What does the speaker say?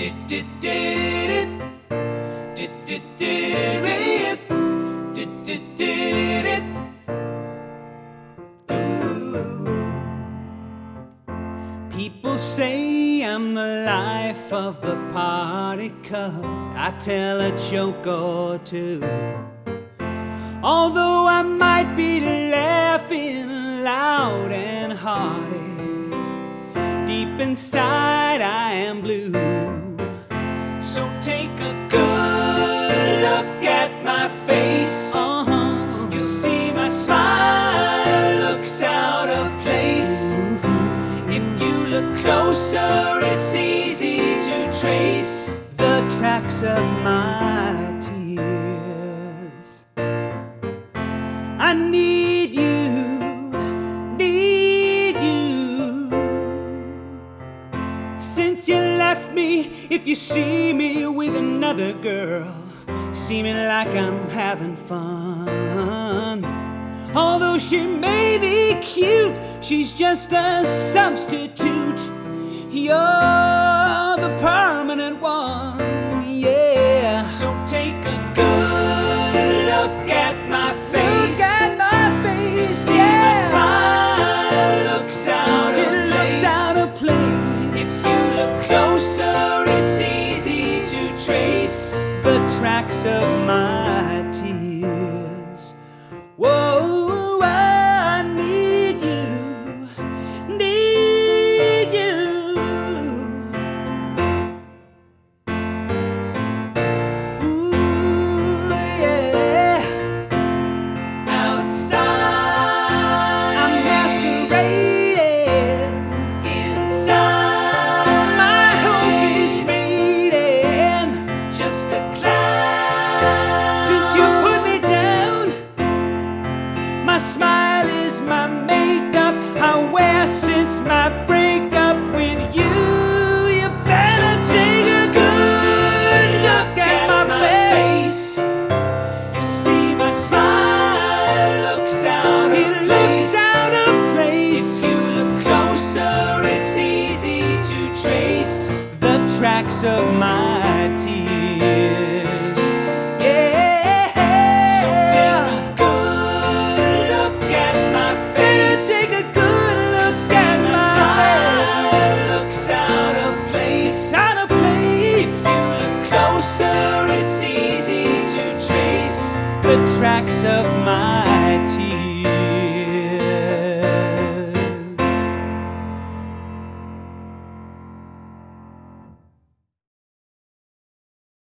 People say I'm the life of the party 'cause I tell a joke or two. Although I might be laughing loud and hearty, deep inside I am blue. So take a good look at my face. You'll see my smile looks out of place. If you look closer, it's easy to trace the tracks of my tears. I need you, need you. Since you left me, if you see me with another girl, seeming like I'm having fun. Although she may be cute, she's just a substitute. You're the permanent one, yeah. So take a good look at my face. Look at my face, see yeah. My smile looks out of place. Looks out of place. If you look closer, it's easy to trace the tracks of my tears. Whoa. My smile is my makeup I wear since my breakup with you. You better take a good look at my face. You'll see my smile looks out of place. It looks out of place. If you look closer, it's easy to trace the tracks of my tears. It's easy to trace the tracks of my tears.